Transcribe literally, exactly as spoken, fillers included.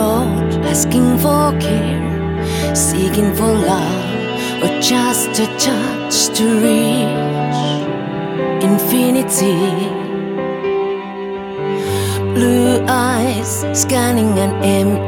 road, asking for care, seeking for love, or just a touch to reach infinity. Blue eyes scanning an empty